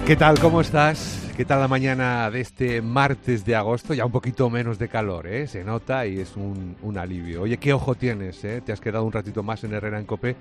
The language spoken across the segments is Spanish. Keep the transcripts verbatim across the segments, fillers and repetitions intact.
¿Qué tal? ¿Cómo estás? ¿Qué tal la mañana de este martes de agosto? Ya un poquito menos de calor, ¿eh? Se nota y es un, un alivio. Oye, ¿qué ojo tienes? ¿eh? Te has quedado un ratito más en Herrera en Cope.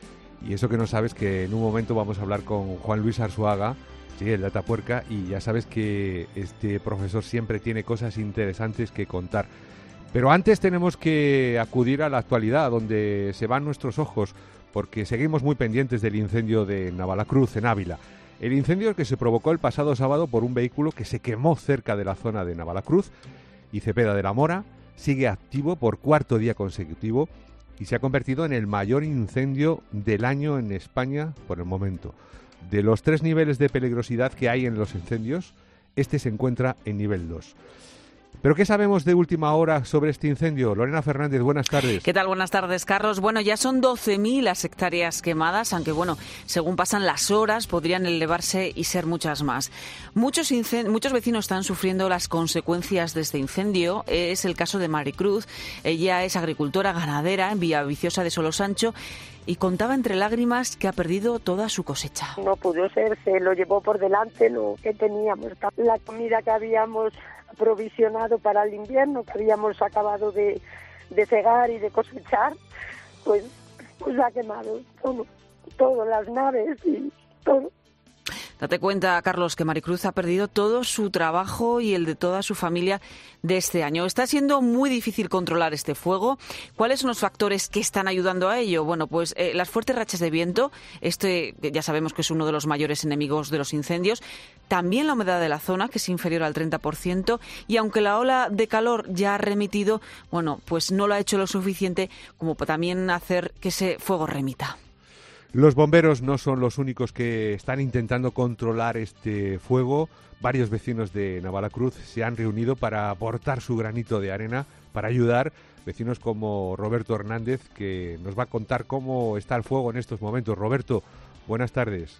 Y eso que no sabes, que en un momento vamos a hablar con Juan Luis Arzuaga, sí, el Datapuerca, y ya sabes que este profesor siempre tiene cosas interesantes que contar. Pero antes tenemos que acudir a la actualidad, donde se van nuestros ojos, porque seguimos muy pendientes del incendio de Navalacruz, en Ávila. El incendio que se provocó el pasado sábado por un vehículo que se quemó cerca de la zona de Navalacruz, y Cepeda de la Mora sigue activo por cuarto día consecutivo y se ha convertido en el mayor incendio del año en España por el momento. De los tres niveles de peligrosidad que hay en los incendios, este se encuentra en nivel dos. ¿Pero qué sabemos de última hora sobre este incendio? Lorena Fernández, buenas tardes. ¿Qué tal? Buenas tardes, Carlos. Bueno, ya son doce mil las hectáreas quemadas, aunque bueno, según pasan las horas podrían elevarse y ser muchas más. Muchos, incend- muchos vecinos están sufriendo las consecuencias de este incendio. Es el caso de Maricruz. Ella es agricultora ganadera en Villaviciosa de Solosancho y contaba entre lágrimas que ha perdido toda su cosecha. No pudo ser, se lo llevó por delante lo que teníamos, la comida que habíamos provisionado para el invierno, que habíamos acabado de, de cegar y de cosechar, pues, pues ha quemado todo, todas las naves y todo. Date cuenta, Carlos, que Maricruz ha perdido todo su trabajo y el de toda su familia de este año. Está siendo muy difícil controlar este fuego. ¿Cuáles son los factores que están ayudando a ello? Bueno, pues eh, las fuertes rachas de viento, este ya sabemos que es uno de los mayores enemigos de los incendios, también la humedad de la zona, que es inferior al treinta por ciento, y aunque la ola de calor ya ha remitido, bueno, pues no lo ha hecho lo suficiente como para también hacer que ese fuego remita. Los bomberos no son los únicos que están intentando controlar este fuego. Varios vecinos de Navalacruz se han reunido para aportar su granito de arena, para ayudar. Vecinos como Roberto Hernández, que nos va a contar cómo está el fuego en estos momentos. Roberto, buenas tardes.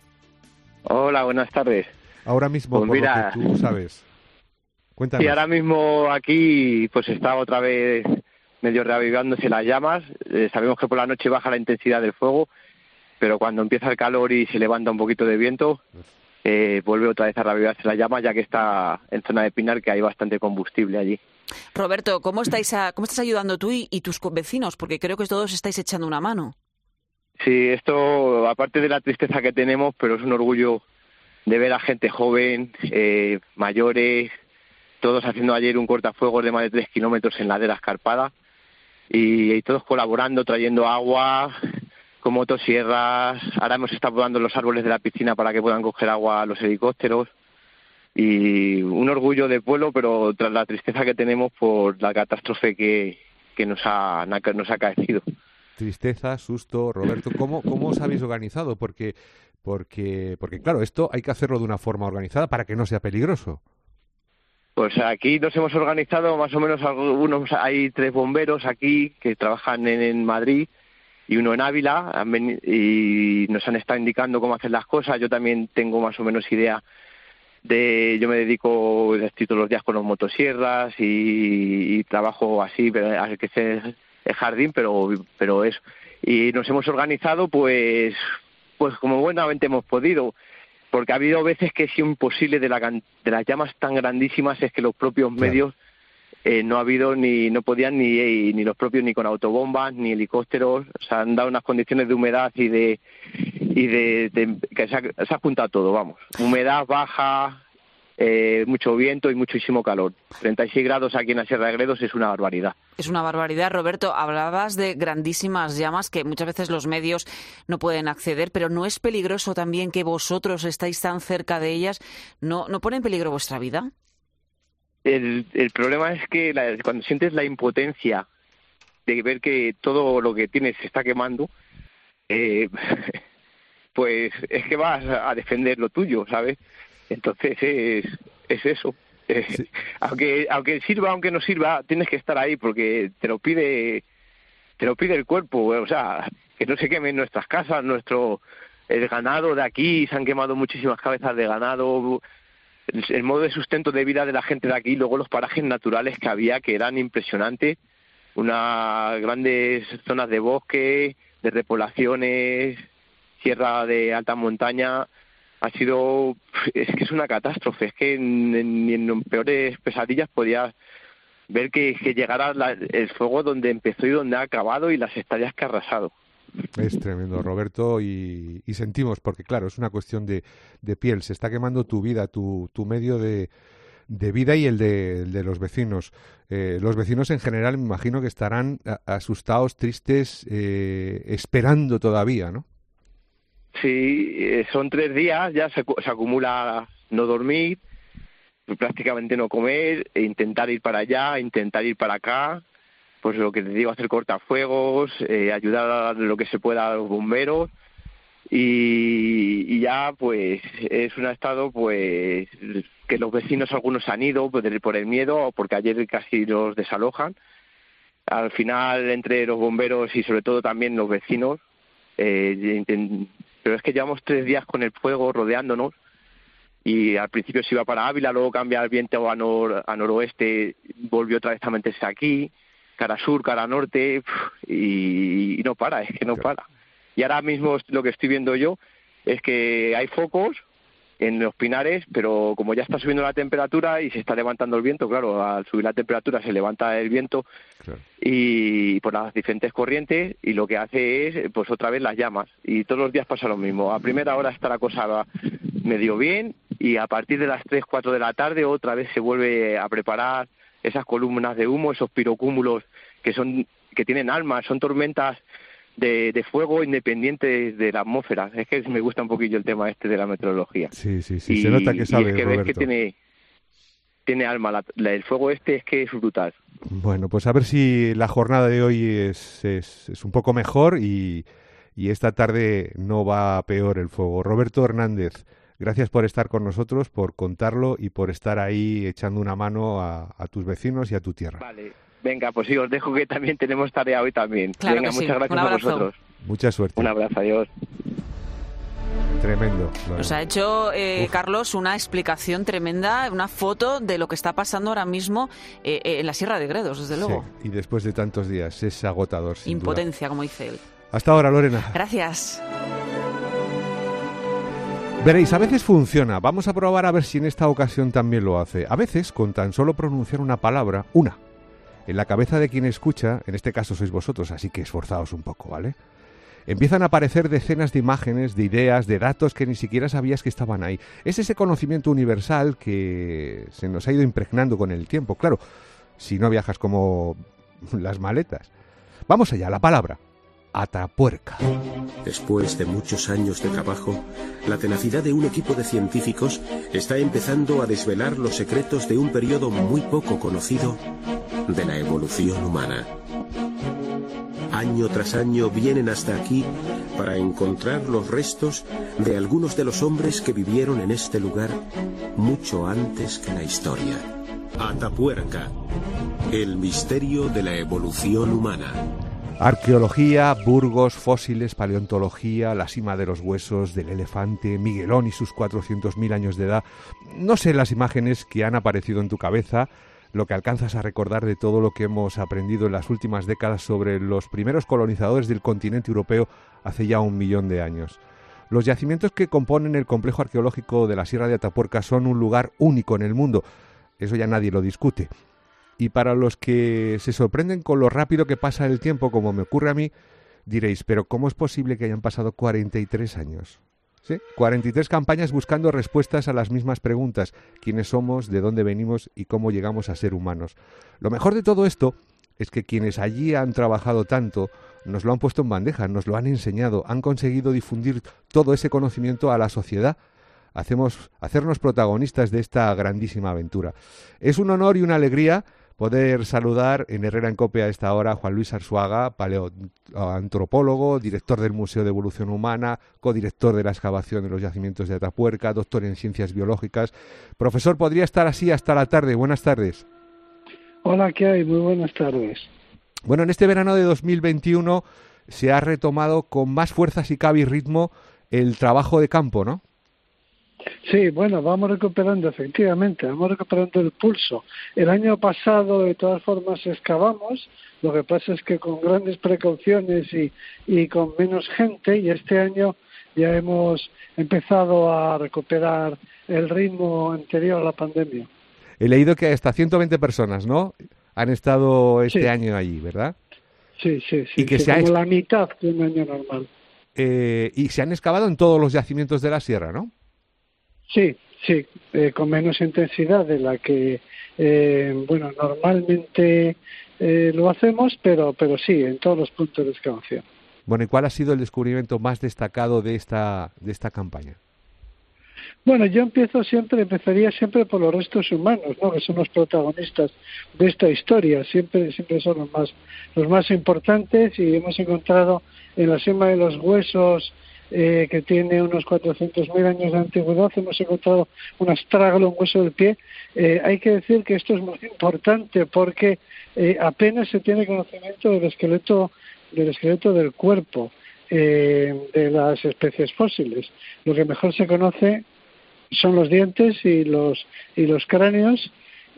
Hola, buenas tardes. Ahora mismo, pues por mira, lo que tú sabes, cuéntanos. Sí, ahora mismo aquí pues está otra vez medio reavivándose las llamas. Eh, sabemos que por la noche baja la intensidad del fuego, pero cuando empieza el calor y se levanta un poquito de viento, eh, vuelve otra vez a reavivarse la llama, ya que está en zona de Pinar, que hay bastante combustible allí. Roberto, ¿cómo estáis a, cómo estás ayudando tú y, y tus vecinos? Porque creo que todos estáis echando una mano. Sí, esto, aparte de la tristeza que tenemos, pero es un orgullo de ver a gente joven, eh, mayores, todos haciendo ayer un cortafuegos de más de tres kilómetros en ladera escarpada, y, y todos colaborando, trayendo agua con motosierras. Ahora hemos estado podando los árboles de la piscina para que puedan coger agua a los helicópteros. Y un orgullo de pueblo, pero tras la tristeza que tenemos por la catástrofe que, que nos ha, nos ha acaecido. Tristeza, susto. Roberto, ¿cómo, cómo os habéis organizado? Porque, porque, porque, claro, esto hay que hacerlo de una forma organizada para que no sea peligroso. Pues aquí nos hemos organizado más o menos algunos. Hay tres bomberos aquí que trabajan en, en Madrid y uno en Ávila, y nos han estado indicando cómo hacer las cosas. Yo también tengo más o menos idea de, yo me dedico, estoy todos los días con los motosierras y, y trabajo así, pero hay que ser el jardín, pero pero eso. Y nos hemos organizado pues pues como buenamente hemos podido, porque ha habido veces que es imposible de la de las llamas tan grandísimas, es que los propios Claro. medios Eh, no ha habido ni no podían ni eh, ni los propios ni con autobombas ni helicópteros. O sea, han dado unas condiciones de humedad y de y de, de que se ha, se ha juntado todo, vamos, humedad baja, eh, mucho viento y muchísimo calor. treinta y seis grados aquí en la Sierra de Gredos es una barbaridad. Es una barbaridad, Roberto. Hablabas de grandísimas llamas que muchas veces los medios no pueden acceder, pero ¿no es peligroso también que vosotros estáis tan cerca de ellas? ¿No, no pone en peligro vuestra vida? El, el problema es que la, cuando sientes la impotencia de ver que todo lo que tienes se está quemando, eh, pues es que vas a defender lo tuyo, ¿sabes? Entonces es, es eso. Eh, Sí. aunque aunque sirva, aunque no sirva, tienes que estar ahí porque te lo pide te lo pide el cuerpo. O sea, que no se quemen nuestras casas, nuestro el ganado de aquí, se han quemado muchísimas cabezas de ganado. El, el modo de sustento de vida de la gente de aquí, luego los parajes naturales que había, que eran impresionantes, unas grandes zonas de bosque, de repoblaciones, sierra de alta montaña, ha sido, es que es una catástrofe, es que ni en, en peores pesadillas podías ver que, que llegara la, el fuego donde empezó y donde ha acabado y las hectáreas que ha arrasado. Es tremendo, Roberto, y, y sentimos, porque claro, es una cuestión de, de piel, se está quemando tu vida, tu, tu medio de, de vida y el de, el de los vecinos. Eh, los vecinos en general me imagino que estarán a, asustados, tristes, eh, esperando todavía, ¿no? Sí, eh, son tres días, ya se, se acumula no dormir, prácticamente no comer, e intentar ir para allá, intentar ir para acá, pues lo que te digo, hacer cortafuegos, eh, ayudar a lo que se pueda a los bomberos, y, y ya pues es un estado pues que los vecinos algunos han ido por el, por el miedo, porque ayer casi los desalojan. Al final, entre los bomberos y sobre todo también los vecinos, eh, intent... pero es que llevamos tres días con el fuego rodeándonos, y al principio se iba para Ávila, luego cambia el viento a, nor, a noroeste, volvió otra vez a meterse aquí, cara sur, cara norte, y, y no para, es que no para. Y ahora mismo lo que estoy viendo yo es que hay focos en los pinares, pero como ya está subiendo la temperatura y se está levantando el viento, claro, al subir la temperatura se levanta el viento, claro, y por las diferentes corrientes, y lo que hace es, pues otra vez las llamas, y todos los días pasa lo mismo. A primera hora está la cosa medio bien, y a partir de las tres, cuatro de la tarde otra vez se vuelve a preparar esas columnas de humo, esos pirocúmulos que son que tienen alma, son tormentas de, de fuego independientes de la atmósfera. Es que me gusta un poquillo el tema este de la meteorología. Sí, sí, sí, y, se nota que sabe, y es que Roberto. ves que tiene, tiene alma, la, la, el fuego este es que es brutal. Bueno, pues a ver si la jornada de hoy es, es, es un poco mejor y, y esta tarde no va peor el fuego. Roberto Hernández, gracias por estar con nosotros, por contarlo y por estar ahí echando una mano a, a tus vecinos y a tu tierra. Vale. Venga, pues sí, os dejo que también tenemos tarea hoy también. Claro Venga, que muchas sí. gracias a vosotros. Mucha suerte. Un abrazo, adiós. Tremendo. Nos ha hecho, eh, Carlos, una explicación tremenda, una foto de lo que está pasando ahora mismo eh, en la Sierra de Gredos, desde luego. Sí, y después de tantos días, es agotador, sin Impotencia, duda. como dice él. Hasta ahora, Lorena. Gracias. Veréis, a veces funciona. Vamos a probar a ver si en esta ocasión también lo hace. A veces, con tan solo pronunciar una palabra, una, en la cabeza de quien escucha, en este caso sois vosotros, así que esforzaos un poco, ¿vale? Empiezan a aparecer decenas de imágenes, de ideas, de datos que ni siquiera sabías que estaban ahí. Es ese conocimiento universal que se nos ha ido impregnando con el tiempo. Claro, si no viajas como las maletas. Vamos allá, la palabra. Atapuerca. Después de muchos años de trabajo, la tenacidad de un equipo de científicos está empezando a desvelar los secretos de un periodo muy poco conocido de la evolución humana. Año tras año vienen hasta aquí para encontrar los restos de algunos de los hombres que vivieron en este lugar mucho antes que la historia. Atapuerca, el misterio de la evolución humana. Arqueología, Burgos, fósiles, paleontología, la cima de los huesos del elefante, Miguelón y sus cuatrocientos mil años de edad. No sé las imágenes que han aparecido en tu cabeza, lo que alcanzas a recordar de todo lo que hemos aprendido en las últimas décadas sobre los primeros colonizadores del continente europeo hace ya un millón de años. Los yacimientos que componen el complejo arqueológico de la Sierra de Atapuerca son un lugar único en el mundo. Eso ya nadie lo discute. Y para los que se sorprenden con lo rápido que pasa el tiempo, como me ocurre a mí, diréis, pero ¿cómo es posible que hayan pasado cuarenta y tres años? ¿Sí? cuarenta y tres campañas buscando respuestas a las mismas preguntas. ¿Quiénes somos? ¿De dónde venimos? ¿Y cómo llegamos a ser humanos? Lo mejor de todo esto es que quienes allí han trabajado tanto nos lo han puesto en bandeja, nos lo han enseñado, han conseguido difundir todo ese conocimiento a la sociedad. Hacemos, hacernos protagonistas de esta grandísima aventura. Es un honor y una alegría poder saludar en Herrera en Cope a esta hora a Juan Luis Arzuaga, paleoantropólogo, director del Museo de Evolución Humana, codirector de la excavación de los yacimientos de Atapuerca, doctor en Ciencias Biológicas. Profesor, podría estar así hasta la tarde. Buenas tardes. Hola, ¿qué hay? Muy buenas tardes. Bueno, en este verano de dos mil veintiuno se ha retomado con más fuerza, si cabe, y ritmo el trabajo de campo, ¿no? Sí, bueno, vamos recuperando, efectivamente, vamos recuperando el pulso. El año pasado, de todas formas, excavamos, lo que pasa es que con grandes precauciones y, y con menos gente, y este año ya hemos empezado a recuperar el ritmo anterior a la pandemia. He leído que hasta ciento veinte personas, ¿no?, han estado este sí. año allí, ¿verdad? Sí, sí, sí, y que sí se como ha... la mitad de un año normal. Eh, y se han excavado en todos los yacimientos de la sierra, ¿no? Sí, sí, eh, con menos intensidad de la que, eh, bueno, normalmente eh, lo hacemos, pero, pero sí, en todos los puntos de excavación. Bueno, ¿y cuál ha sido el descubrimiento más destacado de esta, de esta campaña? Bueno, yo empiezo siempre, empezaría siempre por los restos humanos, ¿no?, que son los protagonistas de esta historia, siempre, siempre son los más, los más importantes, y hemos encontrado en la cima de los huesos, eh, que tiene unos cuatrocientos mil años de antigüedad, hemos encontrado un astrágalo, un hueso del pie. Eh, hay que decir que esto es muy importante porque eh, apenas se tiene conocimiento del esqueleto, del esqueleto del cuerpo eh, de las especies fósiles. Lo que mejor se conoce son los dientes y los y los cráneos,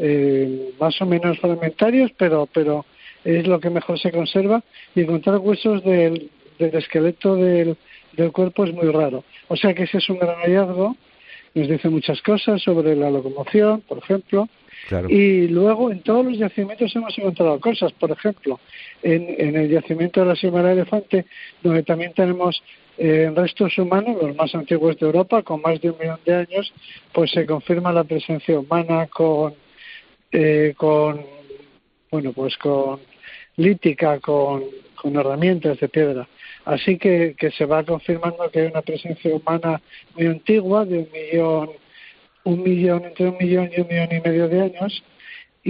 eh, más o menos fragmentarios, pero pero es lo que mejor se conserva, y encontrar huesos del, del esqueleto del, del cuerpo es muy raro. O sea que ese es un gran hallazgo, nos dice muchas cosas sobre la locomoción, por ejemplo. Claro. Y luego en todos los yacimientos hemos encontrado cosas, por ejemplo, en, en el yacimiento de la Sima del Elefante, donde también tenemos eh, restos humanos, los más antiguos de Europa, con más de un millón de años, pues se confirma la presencia humana con, eh, con bueno, pues con lítica, con, con herramientas de piedra. Así que, que se va confirmando que hay una presencia humana muy antigua, de un millón un millón, entre un millón y un millón y medio de años, y,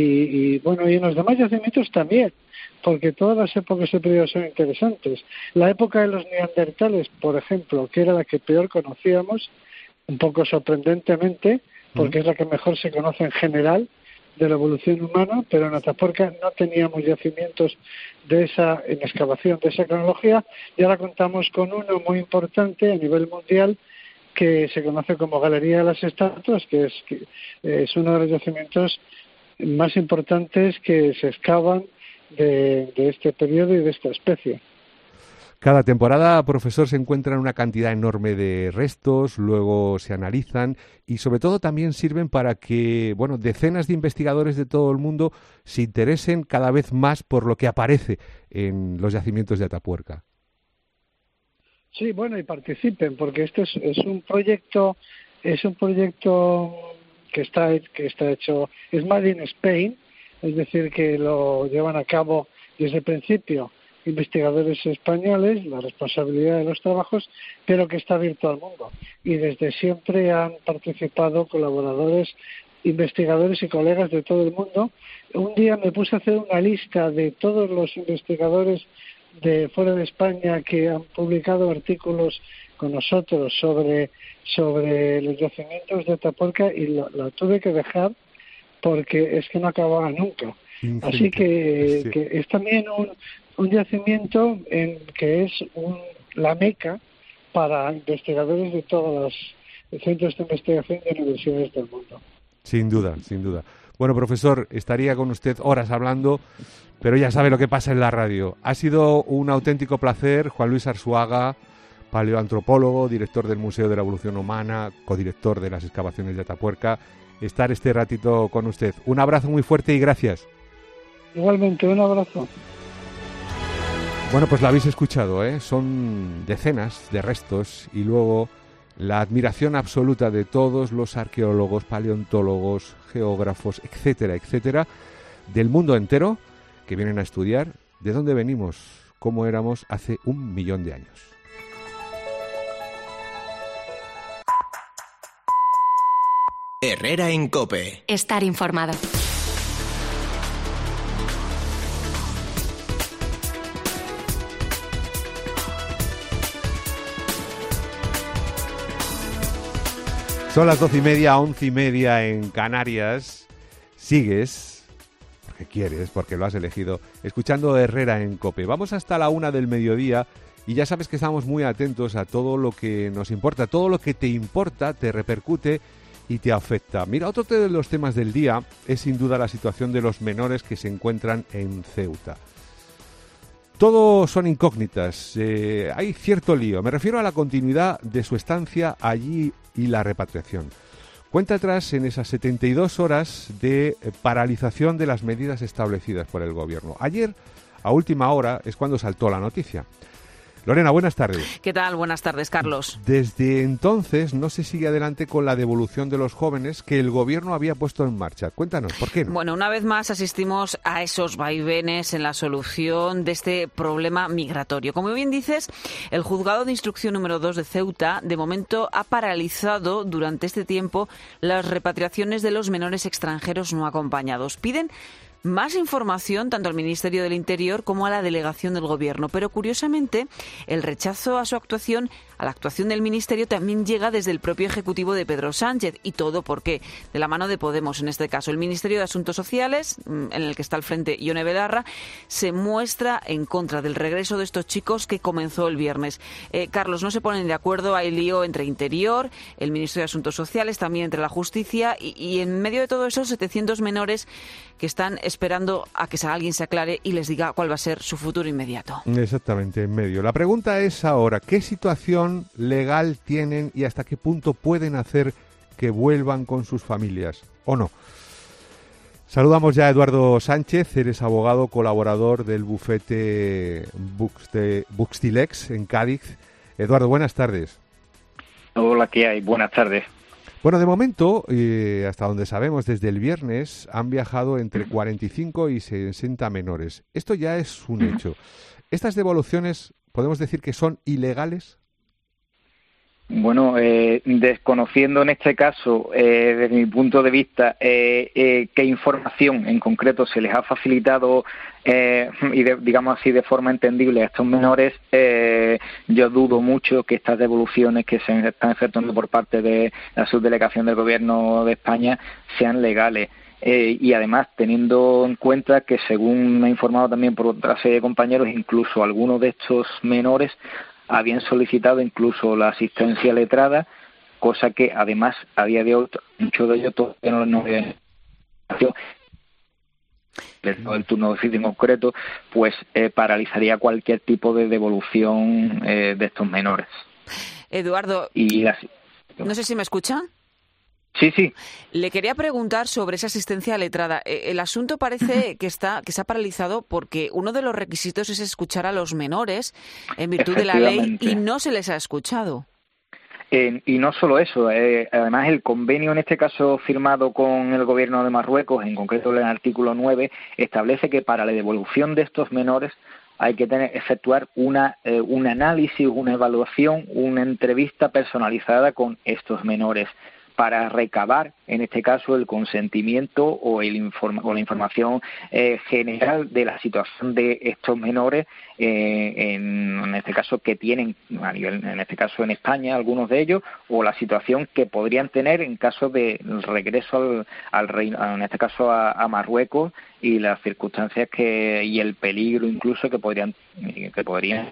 y bueno, y en los demás yacimientos también, porque todas las épocas de periodo son interesantes. La época de los neandertales, por ejemplo, que era la que peor conocíamos, un poco sorprendentemente, porque mm. es la que mejor se conoce en general de la evolución humana, pero en Atapuerca no teníamos yacimientos de esa, en excavación de esa cronología, y ahora contamos con uno muy importante a nivel mundial, que se conoce como Galería de las Estatuas, que es, que es uno de los yacimientos más importantes que se excavan de, de este periodo y de esta especie. Cada temporada, profesor, se encuentran una cantidad enorme de restos, luego se analizan y sobre todo también sirven para que, bueno, decenas de investigadores de todo el mundo se interesen cada vez más por lo que aparece en los yacimientos de Atapuerca. Sí, bueno, y participen, porque este es, es un proyecto, es un proyecto que está que está hecho, es Made in Spain, es decir, que lo llevan a cabo desde el principio investigadores españoles, la responsabilidad de los trabajos, pero que está abierto al mundo. Y desde siempre han participado colaboradores, investigadores y colegas de todo el mundo. Un día me puse a hacer una lista de todos los investigadores de fuera de España que han publicado artículos con nosotros sobre sobre los yacimientos de Atapuerca, y la, la tuve que dejar porque es que no acababa nunca. Así que, sí. que es también un, un yacimiento en que es un, la meca para investigadores de todos los centros de investigación de universidades del mundo. Sin duda, sin duda. Bueno, profesor, estaría con usted horas hablando, pero ya sabe lo que pasa en la radio. Ha sido un auténtico placer. Juan Luis Arzuaga, paleoantropólogo, director del Museo de la Evolución Humana, codirector de las excavaciones de Atapuerca, estar este ratito con usted. Un abrazo muy fuerte y gracias. Igualmente, un abrazo. Bueno, pues lo habéis escuchado, ¿eh? Son decenas de restos y luego la admiración absoluta de todos los arqueólogos, paleontólogos, geógrafos, etcétera, etcétera, del mundo entero, que vienen a estudiar de dónde venimos, cómo éramos hace un millón de años. Herrera en COPE. Estar informado. Son las doce y media, once y media en Canarias. Sigues, porque quieres, porque lo has elegido, escuchando Herrera en COPE. Vamos hasta la una del mediodía y ya sabes que estamos muy atentos a todo lo que nos importa, todo lo que te importa, te repercute y te afecta. Mira, otro de los temas del día es sin duda la situación de los menores que se encuentran en Ceuta. Todo son incógnitas, eh, hay cierto lío. Me refiero a la continuidad de su estancia allí y la repatriación. Cuenta atrás en esas setenta y dos horas de paralización de las medidas establecidas por el Gobierno. Ayer, a última hora, es cuando saltó la noticia. Lorena, buenas tardes. ¿Qué tal? Buenas tardes, Carlos. Desde entonces no se sigue adelante con la devolución de los jóvenes que el Gobierno había puesto en marcha. Cuéntanos, ¿por qué no? Bueno, una vez más asistimos a esos vaivenes en la solución de este problema migratorio. Como bien dices, el Juzgado de Instrucción número dos de Ceuta, de momento, ha paralizado durante este tiempo las repatriaciones de los menores extranjeros no acompañados. Piden más información tanto al Ministerio del Interior como a la delegación del Gobierno. Pero, curiosamente, el rechazo a su actuación, a la actuación del Ministerio, también llega desde el propio Ejecutivo de Pedro Sánchez. ¿Y todo por qué? De la mano de Podemos, en este caso. El Ministerio de Asuntos Sociales, en el que está al frente Ione Belarra, se muestra en contra del regreso de estos chicos que comenzó el viernes. Eh, Carlos, no se ponen de acuerdo, hay lío entre Interior, el Ministerio de Asuntos Sociales, también entre la Justicia, y, y en medio de todo eso, setecientos menores que están esperando a que alguien se aclare y les diga cuál va a ser su futuro inmediato. Exactamente, en medio. La pregunta es ahora, ¿qué situación legal tienen y hasta qué punto pueden hacer que vuelvan con sus familias o no? Saludamos ya a Eduardo Sánchez, eres abogado colaborador del bufete Buxtilex en Cádiz. Eduardo, buenas tardes. Hola, ¿qué hay? Buenas tardes. Bueno, de momento, eh, hasta donde sabemos, desde el viernes han viajado entre cuarenta y cinco y sesenta menores. Esto ya es un hecho. ¿Estas devoluciones podemos decir que son ilegales? Bueno, eh, desconociendo en este caso, eh, desde mi punto de vista, eh, eh, qué información en concreto se les ha facilitado eh, y, de, digamos así, de forma entendible a estos menores, eh, yo dudo mucho que estas devoluciones que se están efectuando por parte de la subdelegación del Gobierno de España sean legales. Eh, y además, teniendo en cuenta que, según me ha informado también por otra serie de compañeros, incluso algunos de estos menores habían solicitado incluso la asistencia letrada, cosa que además a día de hoy muchos de ellos todavía no no el turno de oficio en concreto, pues eh, paralizaría cualquier tipo de devolución eh, de estos menores. Eduardo, y así, no sé si me escucha. Sí, sí. Le quería preguntar sobre esa asistencia letrada. El asunto parece que está que se ha paralizado porque uno de los requisitos es escuchar a los menores en virtud de la ley y no se les ha escuchado. Eh, y no solo eso, eh, además el convenio en este caso firmado con el Gobierno de Marruecos, en concreto el artículo nueve, establece que para la devolución de estos menores hay que tener, efectuar una, eh, un análisis, una evaluación, una entrevista personalizada con estos menores, para recabar, en este caso, el consentimiento o, el informa, o la información eh, general de la situación de estos menores, eh, en, en este caso, que tienen, a nivel, en este caso, en España, algunos de ellos, o la situación que podrían tener en caso de regreso al, al reino, en este caso, a, a Marruecos, y las circunstancias que y el peligro incluso que podrían que podrían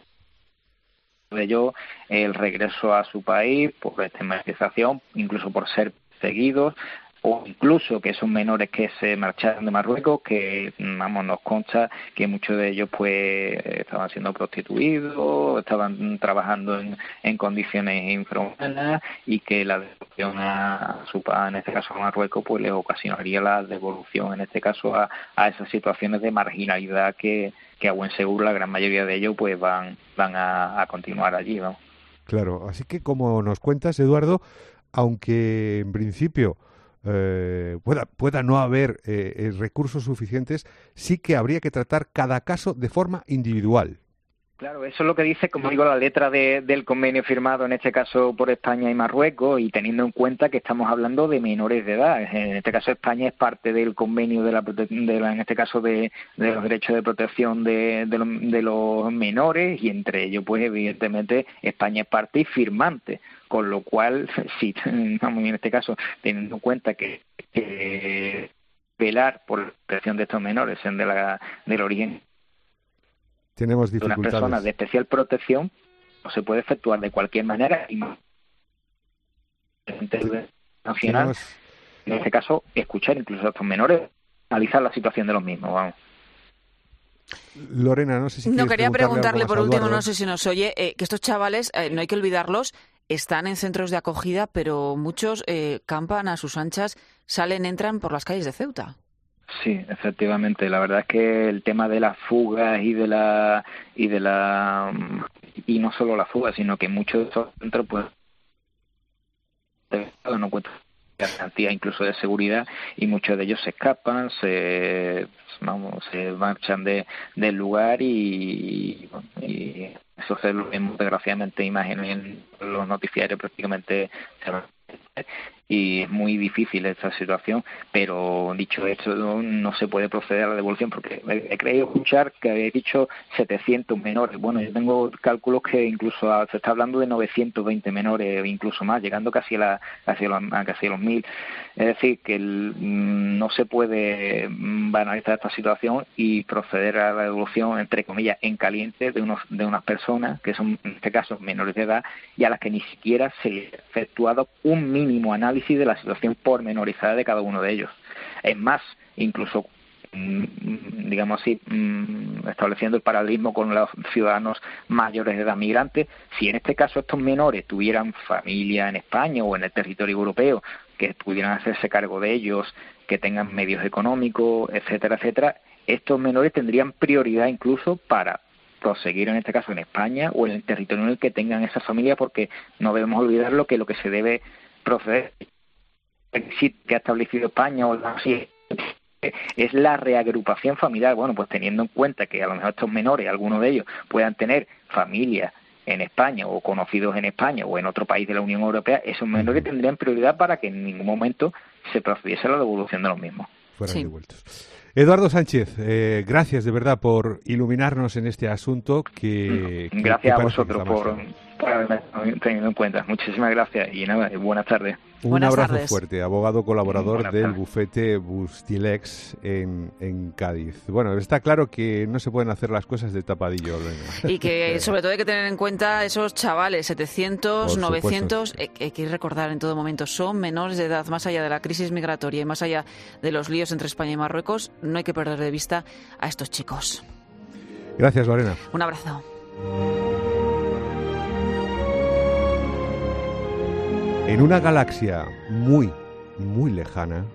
de ello el regreso a su país por estigmatización, incluso por ser seguidos, o incluso que son menores que se marcharon de Marruecos, que vamos nos consta que muchos de ellos pues estaban siendo prostituidos, estaban trabajando en, en condiciones infrahumanas y que la devolución a su país, en este caso a Marruecos, pues les ocasionaría la devolución en este caso a, a esas situaciones de marginalidad que, que a buen seguro la gran mayoría de ellos pues van van a, a continuar allí, ¿no? Claro, así que como nos cuentas, Eduardo, aunque en principio Eh, pueda, pueda no haber eh, recursos suficientes, sí que habría que tratar cada caso de forma individual. Claro, eso es lo que dice, como digo, la letra de, del convenio firmado en este caso por España y Marruecos, y teniendo en cuenta que estamos hablando de menores de edad. En este caso España es parte del convenio de la, de la en este caso de, de los derechos de protección de, de, lo, de los menores, y entre ellos pues evidentemente España es parte y firmante, con lo cual sí, vamos, en este caso teniendo en cuenta que, que velar por la protección de estos menores en de la, del origen tenemos de unas personas de especial protección, no se puede efectuar de cualquier manera y nacional, tenemos... en este caso escuchar incluso a estos menores, analizar la situación de los mismos, vamos. Lorena, no sé si No, quieres quería preguntarle por último, Eduardo. no sé si nos oye, eh, que estos chavales, eh, no hay que olvidarlos, están en centros de acogida, pero muchos eh, campan a sus anchas, salen, entran por las calles de Ceuta. Sí, efectivamente. La verdad es que el tema de las fugas y de la y de la y no solo las fugas, sino que muchos de estos centros pues no cuentan garantía incluso de seguridad y muchos de ellos se escapan, se vamos, se marchan de del lugar y, y eso se lo vemos desgraciadamente imágenes en los noticiarios prácticamente y es muy difícil esta situación, pero dicho esto no, no se puede proceder a la devolución porque he, he creído escuchar que habéis dicho setecientos menores. Bueno, yo tengo cálculos que incluso a, se está hablando de novecientos veinte menores o incluso más, llegando casi a, la, casi a, los, a casi a los mil. Es decir, que el, no se puede banalizar esta situación y proceder a la devolución, entre comillas, en caliente de unos de unas personas que son, en este caso, menores de edad y a las que ni siquiera se les ha efectuado un mínimo análisis de la situación pormenorizada de cada uno de ellos. Es más, incluso, digamos así, estableciendo el paralelismo con los ciudadanos mayores de edad migrantes, si en este caso estos menores tuvieran familia en España o en el territorio europeo, que pudieran hacerse cargo de ellos, que tengan medios económicos, etcétera, etcétera, estos menores tendrían prioridad incluso para proseguir en este caso en España o en el territorio en el que tengan esa familia, porque no debemos olvidarlo que lo que se debe proceder que ha establecido España o así es la reagrupación familiar. Bueno, pues teniendo en cuenta que a lo mejor estos menores, algunos de ellos, puedan tener familia en España o conocidos en España o en otro país de la Unión Europea, esos menores tendrían prioridad para que en ningún momento se procediese a la devolución de los mismos. Fueran sí. devueltos. Eduardo Sánchez, eh, gracias de verdad por iluminarnos en este asunto que... que gracias que a vosotros por, por haberme tenido en cuenta. Muchísimas gracias y nada, buenas tardes. Un buenas abrazo tardes. fuerte, abogado colaborador Buenas del tardes. bufete Bustilex en, en Cádiz. Bueno, está claro que no se pueden hacer las cosas de tapadillo, Lorena. Y que sobre todo hay que tener en cuenta esos chavales, setecientos, Por novecientos, supuesto, sí. Hay que recordar en todo momento, son menores de edad, más allá de la crisis migratoria y más allá de los líos entre España y Marruecos, no hay que perder de vista a estos chicos. Gracias, Lorena. Un abrazo. En una galaxia muy, muy lejana,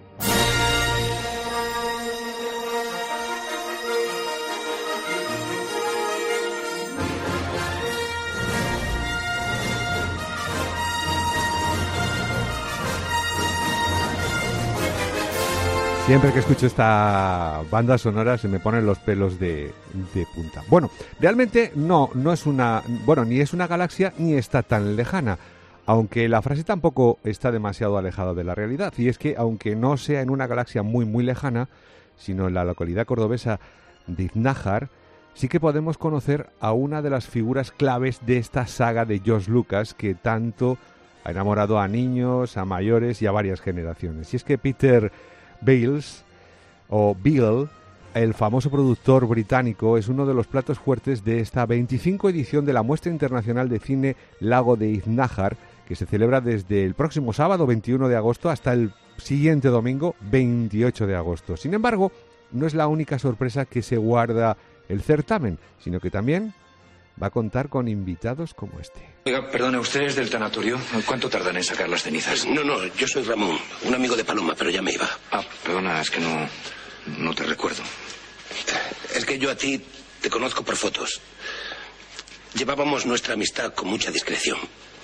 siempre que escucho esta banda sonora se me ponen los pelos de, de punta. Bueno, realmente no, no es una, bueno, ni es una galaxia ni está tan lejana. Aunque la frase tampoco está demasiado alejada de la realidad, y es que aunque no sea en una galaxia muy muy lejana, sino en la localidad cordobesa de Iznájar, sí que podemos conocer a una de las figuras claves de esta saga de George Lucas que tanto ha enamorado a niños, a mayores y a varias generaciones. Y es que Peter Bales, o Beale, el famoso productor británico, es uno de los platos fuertes de esta veinticinco edición de la Muestra Internacional de Cine Lago de Iznájar, que se celebra desde el próximo sábado veintiuno de agosto hasta el siguiente domingo veintiocho de agosto. Sin embargo, no es la única sorpresa que se guarda el certamen, sino que también va a contar con invitados como este. Oiga, perdone, ¿usted es del tanatorio? ¿Cuánto tardan en sacar las cenizas? No, no, yo soy Ramón, un amigo de Paloma, pero ya me iba. Ah, perdona, es que no, no te recuerdo. Es que yo a ti te conozco por fotos. Llevábamos nuestra amistad con mucha discreción.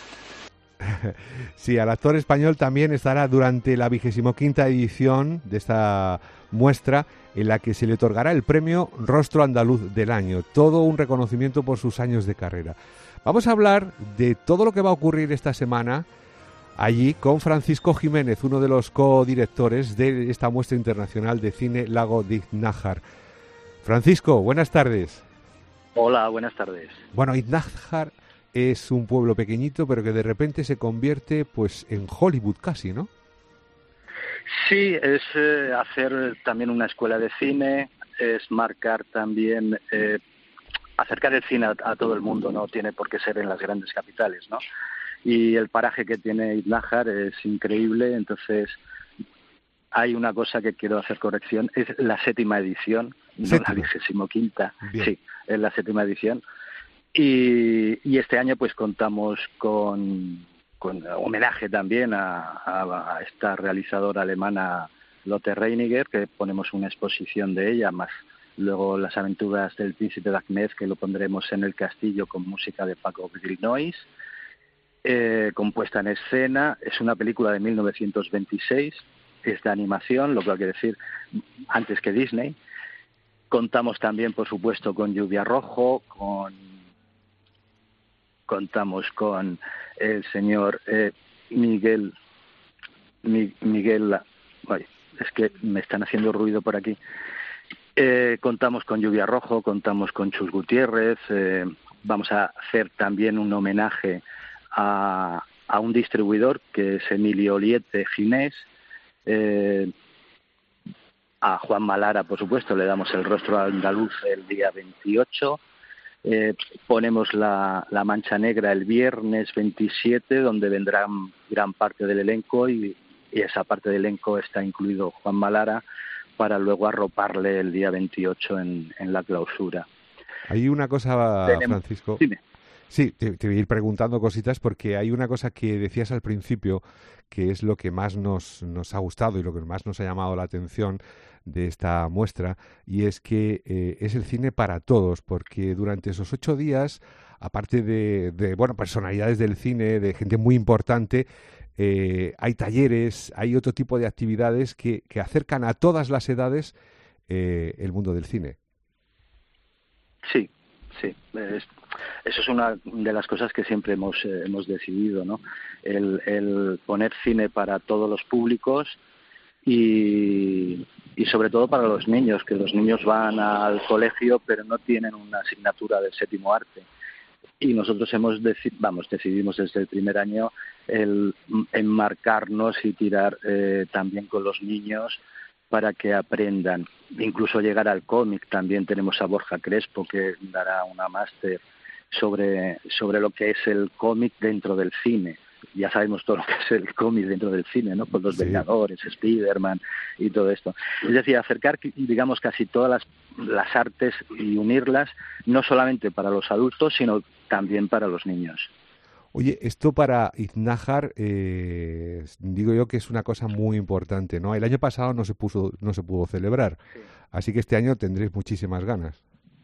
Sí, al actor español también estará durante la vigésimo quinta edición de esta muestra, en la que se le otorgará el premio Rostro Andaluz del Año, todo un reconocimiento por sus años de carrera. Vamos a hablar de todo lo que va a ocurrir esta semana allí con Francisco Jiménez, uno de los codirectores de esta muestra internacional de cine Lago de Iznájar. Francisco, buenas tardes. Hola, buenas tardes. Bueno, Iznájar es un pueblo pequeñito, pero que de repente se convierte pues en Hollywood casi, ¿no? Sí, es eh, hacer también una escuela de cine, es marcar también, eh, acercar el cine a, a todo el mundo, no tiene por qué ser en las grandes capitales, ¿no? Y el paraje que tiene Iznájar es increíble, entonces hay una cosa que quiero hacer corrección, es la séptima edición, no la vigésimo quinta, sí, es la séptima edición. Y, y este año pues contamos con, con homenaje también a, a, a esta realizadora alemana Lotte Reiniger, que ponemos una exposición de ella, más luego las aventuras del príncipe de Agnès, que lo pondremos en el castillo con música de Paco Grinois, eh, compuesta en escena. Es una película de mil novecientos veintiséis, es de animación, lo que hay que decir antes que Disney. Contamos también, por supuesto, con Lluvia Rojo, con contamos con el señor eh, Miguel Mi, Miguel ay, es que me están haciendo ruido por aquí. Eh, contamos con Lluvia Rojo, contamos con Chus Gutiérrez, eh, vamos a hacer también un homenaje a, a un distribuidor que es Emilio Oliete Ginés, eh, a Juan Malara, por supuesto, le damos el rostro andaluz el día veintiocho, eh, ponemos la, la Mancha Negra el viernes veintisiete, donde vendrá gran parte del elenco y, y esa parte del elenco está incluido Juan Malara, para luego arroparle el día veintiocho en, en la clausura. Hay una cosa, Tenemos... Francisco... Dime. Sí, te, te voy a ir preguntando cositas porque hay una cosa que decías al principio que es lo que más nos, nos ha gustado y lo que más nos ha llamado la atención de esta muestra, y es que eh, es el cine para todos, porque durante esos ocho días, aparte de, de bueno, personalidades del cine, de gente muy importante, eh, hay talleres, hay otro tipo de actividades que, que acercan a todas las edades eh, el mundo del cine. Sí, sí. Es, eso es una de las cosas que siempre hemos eh, hemos decidido, ¿no? El, el poner cine para todos los públicos y, y sobre todo para los niños, que los niños van al colegio pero no tienen una asignatura del séptimo arte. Y nosotros hemos deci- vamos decidimos desde el primer año el enmarcarnos y tirar eh, también con los niños para que aprendan, incluso llegar al cómic. También tenemos a Borja Crespo, que dará una máster sobre sobre lo que es el cómic dentro del cine. Ya sabemos todo lo que es el cómic dentro del cine, ¿no? Con los sí. Vengadores, Spiderman y todo esto. Es decir, acercar, digamos, casi todas las, las artes y unirlas, no solamente para los adultos, sino también para los niños. Oye, esto para Iznájar, eh, digo yo que es una cosa muy importante, ¿no? El año pasado no se puso, no se pudo celebrar, sí. Así que este año tendréis muchísimas ganas.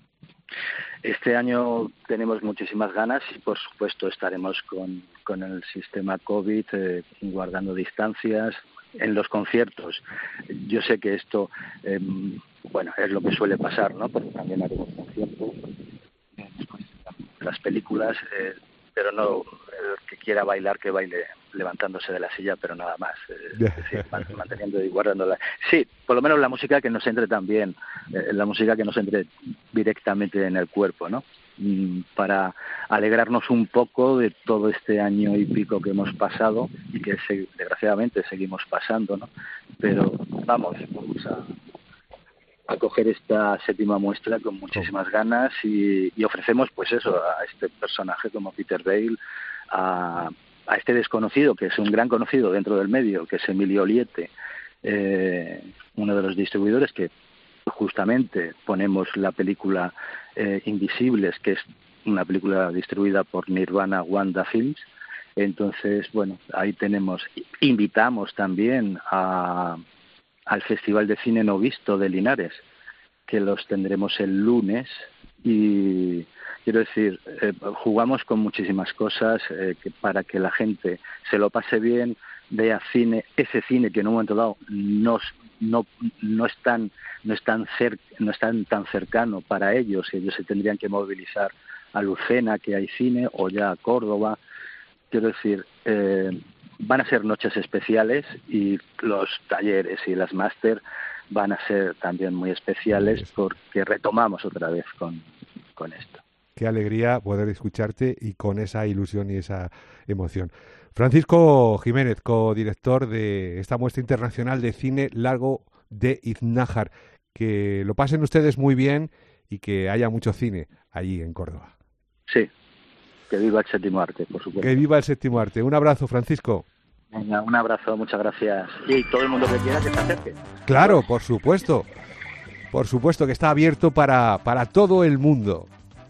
Este año tenemos muchísimas ganas y, por supuesto, estaremos con, con el sistema COVID, eh, guardando distancias en los conciertos. Yo sé que esto, eh, bueno, es lo que suele pasar, ¿no? Porque también haremos conciertos, eh, después las películas, eh, pero no el que quiera bailar, que baile levantándose de la silla, pero nada más, eh, es decir, manteniendo y guardándola. Sí, por lo menos la música que nos entre también, eh, la música que nos entre directamente en el cuerpo, ¿no? Mm, para alegrarnos un poco de todo este año y pico que hemos pasado y que se, desgraciadamente seguimos pasando, ¿no? Pero vamos, vamos a a coger esta séptima muestra con muchísimas ganas y, y ofrecemos pues eso a este personaje como Peter Bale, a, a este desconocido que es un gran conocido dentro del medio, que es Emilio Oliete, eh, uno de los distribuidores que justamente ponemos la película eh, Invisibles, que es una película distribuida por Nirvana Wanda Films. Entonces, bueno, ahí tenemos, invitamos también a al Festival de Cine No Visto de Linares, que los tendremos el lunes, y quiero decir, eh, jugamos con muchísimas cosas eh, que para que la gente se lo pase bien, vea cine, ese cine que en un momento dado no, no, no, es, tan, no, es, tan cer- no es tan, tan cercano para ellos, y ellos se tendrían que movilizar a Lucena, que hay cine, o ya a Córdoba. Quiero decir, eh, van a ser noches especiales y los talleres y las máster van a ser también muy especiales porque retomamos otra vez con, con esto. Qué alegría poder escucharte y con esa ilusión y esa emoción. Francisco Jiménez, codirector de esta muestra internacional de cine largo de Iznájar. Que lo pasen ustedes muy bien y que haya mucho cine allí en Córdoba. Sí. Que viva el séptimo arte, por supuesto. Que viva el séptimo arte. Un abrazo, Francisco. Venga, un abrazo, muchas gracias. Y todo el mundo que quiera que se acerque. Claro, por supuesto. por supuesto que está abierto para, para todo el mundo.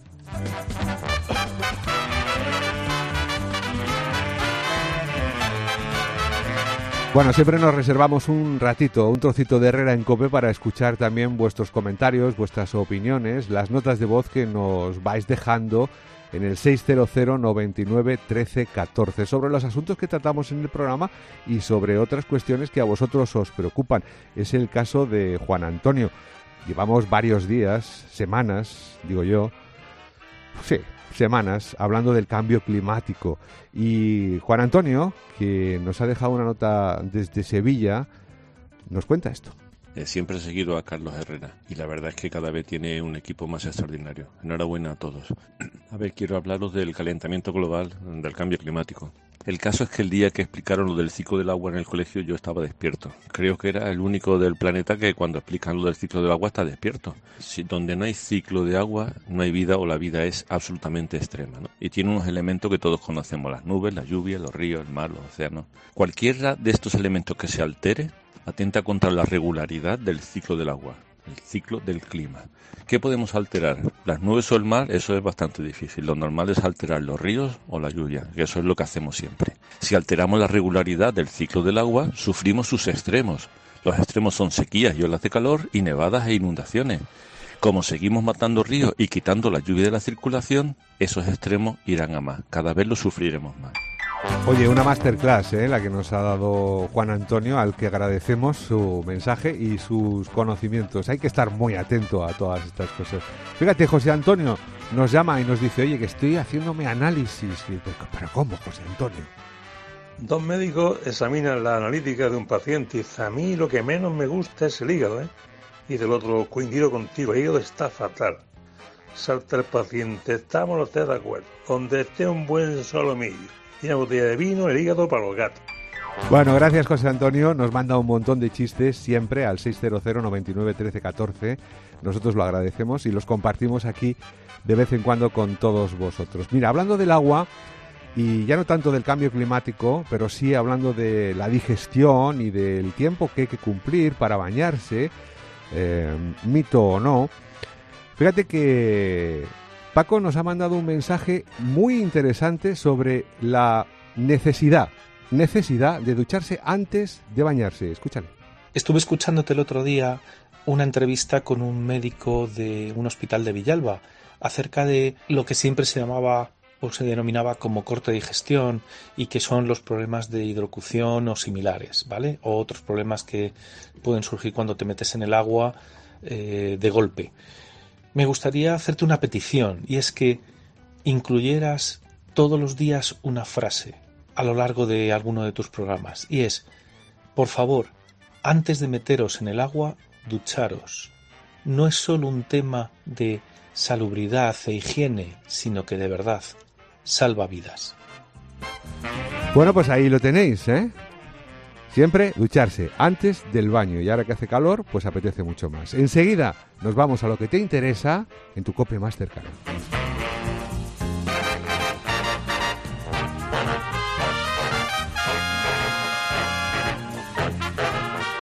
Bueno, siempre nos reservamos un ratito, un trocito de Herrera en COPE para escuchar también vuestros comentarios, vuestras opiniones, las notas de voz que nos vais dejando en el seis cero cero, noventa y nueve, trece, catorce, sobre los asuntos que tratamos en el programa y sobre otras cuestiones que a vosotros os preocupan. Es el caso de Juan Antonio. Llevamos varios días, semanas, digo yo, sí, semanas, hablando del cambio climático. Y Juan Antonio, que nos ha dejado una nota desde Sevilla, nos cuenta esto. Eh, siempre he seguido a Carlos Herrera y la verdad es que cada vez tiene un equipo más extraordinario. Enhorabuena a todos. A ver, quiero hablaros del calentamiento global, del cambio climático. El caso es que el día que explicaron lo del ciclo del agua en el colegio yo estaba despierto. Creo que era el único del planeta que cuando explican lo del ciclo del agua está despierto. Si donde no hay ciclo de agua no hay vida o la vida es absolutamente extrema, ¿no? Y tiene unos elementos que todos conocemos, las nubes, la lluvia, los ríos, el mar, los océanos. Cualquiera de estos elementos que se altere atenta contra la regularidad del ciclo del agua, el ciclo del clima. ¿Qué podemos alterar? Las nubes o el mar, eso es bastante difícil. Lo normal es alterar los ríos o la lluvia, que eso es lo que hacemos siempre. Si alteramos la regularidad del ciclo del agua, sufrimos sus extremos. Los extremos son sequías y olas de calor y nevadas e inundaciones. Como seguimos matando ríos y quitando la lluvia de la circulación, esos extremos irán a más. Cada vez los sufriremos más. Oye, una masterclass, ¿eh? La que nos ha dado Juan Antonio, al que agradecemos su mensaje y sus conocimientos. Hay que estar muy atento a todas estas cosas. Fíjate, José Antonio nos llama y nos dice, oye, que estoy haciéndome análisis. Y, ¿pero cómo, José Antonio? Dos médicos examinan la analítica de un paciente y dice, a mí lo que menos me gusta es el hígado, ¿eh? Y del otro, coincido contigo, el hígado está fatal. Salta el paciente, estamos los tres de acuerdo. Donde esté un buen solomillo y una botella de vino, el hígado para los gatos. Bueno, gracias José Antonio, nos manda un montón de chistes siempre al seis cero cero, noventa y nueve, trece, catorce. Nosotros lo agradecemos y los compartimos aquí de vez en cuando con todos vosotros. Mira, hablando del agua, y ya no tanto del cambio climático, pero sí hablando de la digestión y del tiempo que hay que cumplir para bañarse, eh, mito o no, fíjate que Paco nos ha mandado un mensaje muy interesante sobre la necesidad, necesidad de ducharse antes de bañarse. Escúchale. Estuve escuchándote el otro día una entrevista con un médico de un hospital de Villalba acerca de lo que siempre se llamaba o se denominaba como corte de digestión y que son los problemas de hidrocución o similares, ¿vale? O otros problemas que pueden surgir cuando te metes en el agua eh, de golpe. Me gustaría hacerte una petición y es que incluyeras todos los días una frase a lo largo de alguno de tus programas y es, por favor, antes de meteros en el agua, ducharos. No es solo un tema de salubridad e higiene, sino que de verdad salva vidas. Bueno, pues ahí lo tenéis, ¿eh? Siempre ducharse antes del baño y ahora que hace calor, pues apetece mucho más. Enseguida nos vamos a lo que te interesa en tu COPE más cercano.